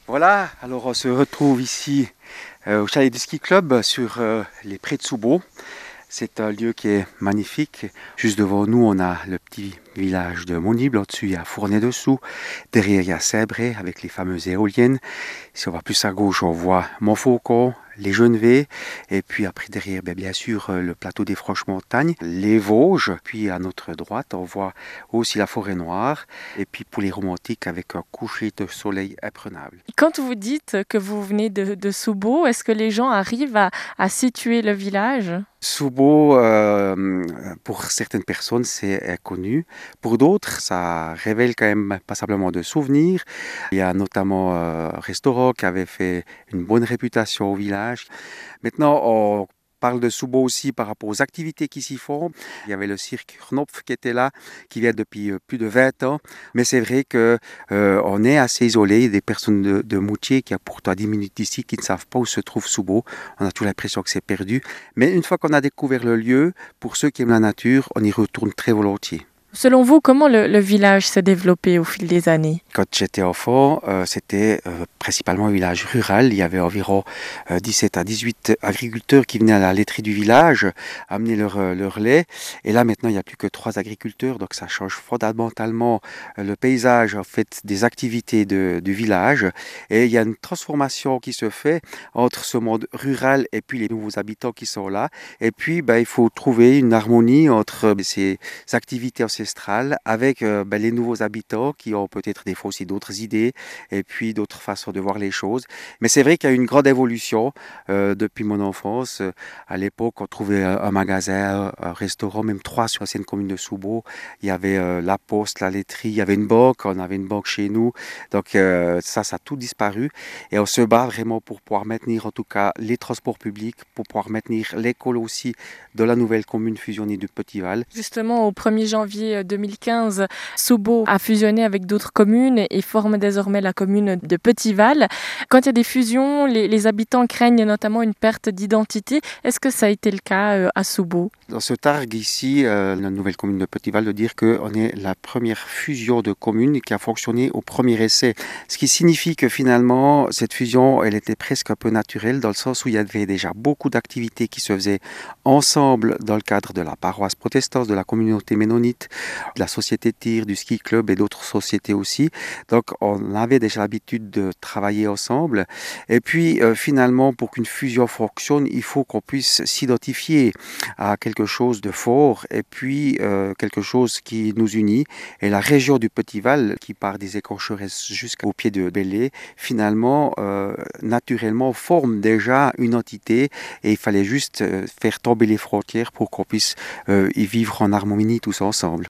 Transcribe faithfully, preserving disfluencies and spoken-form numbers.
Voilà, alors on se retrouve ici euh, au chalet du ski club sur euh, les prés de Soubo. C'est un lieu qui est magnifique. Juste devant nous, on a le petit village de Monible. Au-dessus, il y a Fournet-Dessous. Derrière, il y a Saint-Bré avec les fameuses éoliennes. Si on va plus à gauche, on voit Montfaucon, les Genevets. Et puis après, derrière, bien, bien sûr, euh, le plateau des Franches-Montagnes, les Vosges. Puis à notre droite, on voit aussi la forêt noire. Et puis pour les romantiques, avec un coucher de soleil imprenable. Quand vous dites que vous venez de, de Soubo, est-ce que les gens arrivent à, à situer le village? Soubo, euh, pour certaines personnes, c'est inconnu. Pour d'autres, ça révèle quand même passablement de souvenirs. Il y a notamment euh, un restaurant qui avait fait une bonne réputation au village. Maintenant, on parle de Soubo aussi par rapport aux activités qui s'y font. Il y avait le cirque Knopf qui était là, qui vient depuis euh, plus de vingt ans. Mais c'est vrai que euh, on est assez isolé. Des personnes de, de Moutier, qui a pourtant dix minutes d'ici, qui ne savent pas où se trouve Soubo. On a toujours l'impression que c'est perdu. Mais une fois qu'on a découvert le lieu, pour ceux qui aiment la nature, on y retourne très volontiers. Selon vous, comment le, le village s'est développé au fil des années? Quand j'étais enfant, euh, c'était euh, principalement un village rural. Il y avait environ euh, dix-sept à dix-huit agriculteurs qui venaient à la laiterie du village amener leur, euh, leur lait. Et là, maintenant, il n'y a plus que trois agriculteurs. Donc, ça change fondamentalement euh, le paysage en fait, des activités de, du village. Et il y a une transformation qui se fait entre ce monde rural et puis les nouveaux habitants qui sont là. Et puis, ben, il faut trouver une harmonie entre euh, ces activités ancestrales avec euh, ben, les nouveaux habitants qui ont peut-être des fois aussi d'autres idées et puis d'autres façons de voir les choses. Mais c'est vrai qu'il y a eu une grande évolution euh, depuis mon enfance. Euh, À l'époque, on trouvait un, un magasin, un restaurant, même trois sur l'ancienne commune de Soubo. Il y avait euh, la poste, la laiterie, il y avait une banque, on avait une banque chez nous. Donc euh, ça, ça a tout disparu. Et on se bat vraiment pour pouvoir maintenir en tout cas les transports publics, pour pouvoir maintenir l'école aussi de la nouvelle commune fusionnée du Petit-Val. Justement, au premier janvier deux mille quinze, Soubo a fusionné avec d'autres communes et forme désormais la commune de Petit-Val. Quand il y a des fusions, les, les habitants craignent notamment une perte d'identité. Est-ce que ça a été le cas euh, à Soubo? On se targue ici, euh, la nouvelle commune de Petit-Val, de dire qu'on est la première fusion de communes qui a fonctionné au premier essai. Ce qui signifie que finalement, cette fusion, elle était presque un peu naturelle, dans le sens où il y avait déjà beaucoup d'activités qui se faisaient ensemble dans le cadre de la paroisse protestante, de la communauté ménonite, de la société de tir, du ski club et d'autres sociétés aussi. Donc on avait déjà l'habitude de travailler ensemble. Et puis euh, finalement, pour qu'une fusion fonctionne, il faut qu'on puisse s'identifier à quelque chose de fort et puis euh, quelque chose qui nous unit. Et la région du Petit-Val, qui part des Écorcheresses jusqu'au pied de Belley, finalement, euh, naturellement, forme déjà une entité et il fallait juste euh, faire tomber les frontières pour qu'on puisse euh, y vivre en harmonie tous ensemble.